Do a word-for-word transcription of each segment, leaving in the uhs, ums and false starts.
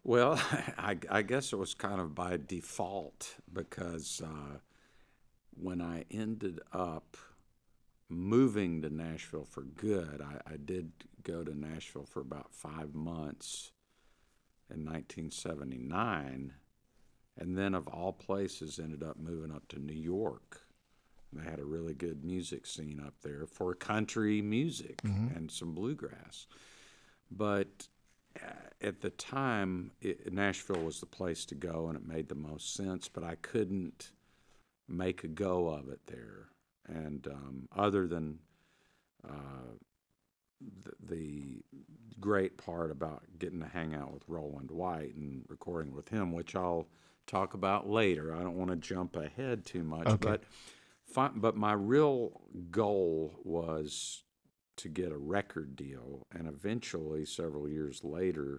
Well, I, I guess it was kind of by default because uh, when I ended up moving to Nashville for good, I, I did go to Nashville for about five months in nineteen seventy-nine, and then of all places ended up moving up to New York. They had a really good music scene up there for country music Hmm. and some bluegrass. But uh, at the time, it, Nashville was the place to go, and it made the most sense. But I couldn't make a go of it there, and um, other than uh, the, the great part about getting to hang out with Roland White and recording with him, which I'll talk about later. I don't want to jump ahead too much, Okay. but fi- but my real goal was to get a record deal, and eventually, several years later,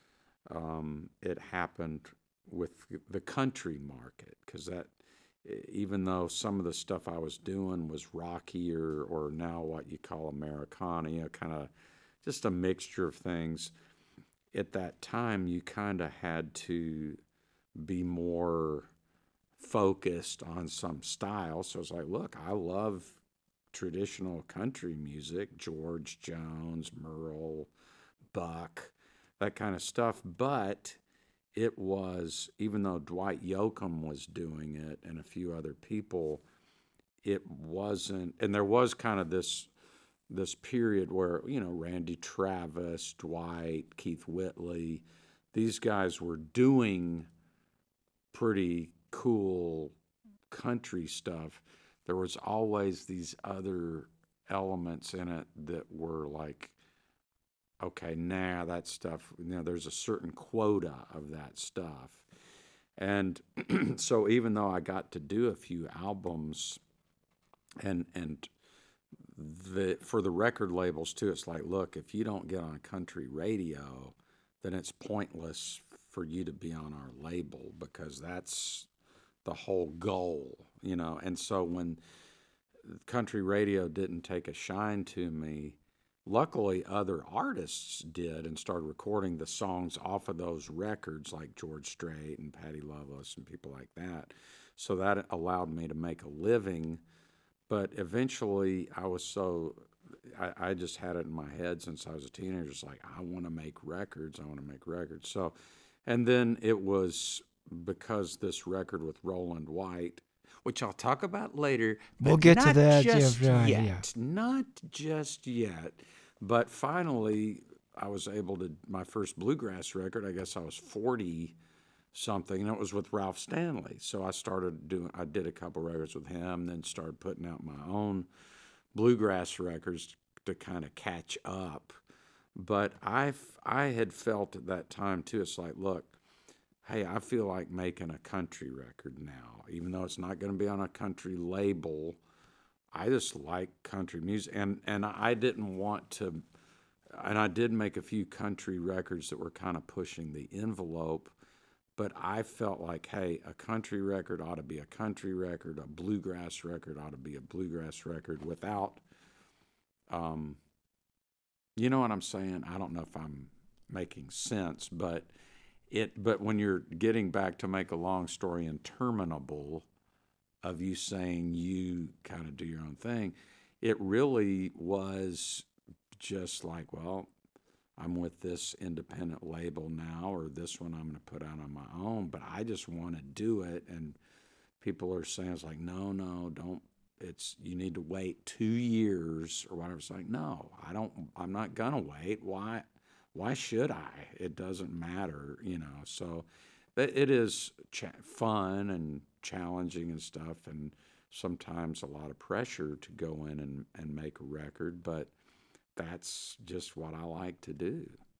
um, it happened with the country market because that e, even though some of the stuff I was doing was rockier or now what you call Americana, you know, kind of just a mixture of things. At that time, you kind of had to be more focused on some style. So it's like, look, I love traditional country music, George Jones, Merle, Buck, that kind of stuff. But it was, even though Dwight Yoakam was doing it and a few other people, it wasn't, and there was kind of this this period where you know Randy Travis, Dwight, Keith Whitley, these guys were doing pretty cool country stuff. There was always these other elements in it that were like, okay, nah, that stuff, you know, there's a certain quota of that stuff. And so even though I got to do a few albums and and the for the record labels too, it's like, look, if you don't get on country radio, then it's pointless for you to be on our label because that's the whole goal, you know. And so when country radio didn't take a shine to me, luckily other artists did and started recording the songs off of those records, like George Strait and Patty Loveless and people like that. So that allowed me to make a living. But eventually, I was so I, I just had it in my head since I was a teenager. It's like I want to make records. I want to make records. So, and then it was because this record with Roland White, which I'll talk about later, We'll but get to not that. Yeah, just yeah, yeah. yet. Not just yet. But finally, I was able to, my first bluegrass record, I guess I was forty something, and it was with Ralph Stanley. So I started doing, I did a couple records with him, then started putting out my own bluegrass records to kind of catch up. But I I had felt at that time too. It's like, look, hey, I feel like making a country record now, even though it's not going to be on a country label. I just like country music, and and I didn't want to. And I did make a few country records that were kind of pushing the envelope, but I felt like, hey, a country record ought to be a country record, a bluegrass record ought to be a bluegrass record without, um, you know what I'm saying? I don't know if I'm making sense, but it, but when you're getting back to make a long story interminable of you saying you kind of do your own thing, it really was just like, well, I'm with this independent label now, or this one I'm going to put out on my own, but I just want to do it. And people are saying, it's like, no, no, don't. It's you need to wait two years or whatever. It's like, no, I don't. I'm not gonna wait. Why? Why should I? It doesn't matter, you know. So, but it is cha- fun and challenging and stuff, and sometimes a lot of pressure to go in and, and make a record. But that's just what I like to do.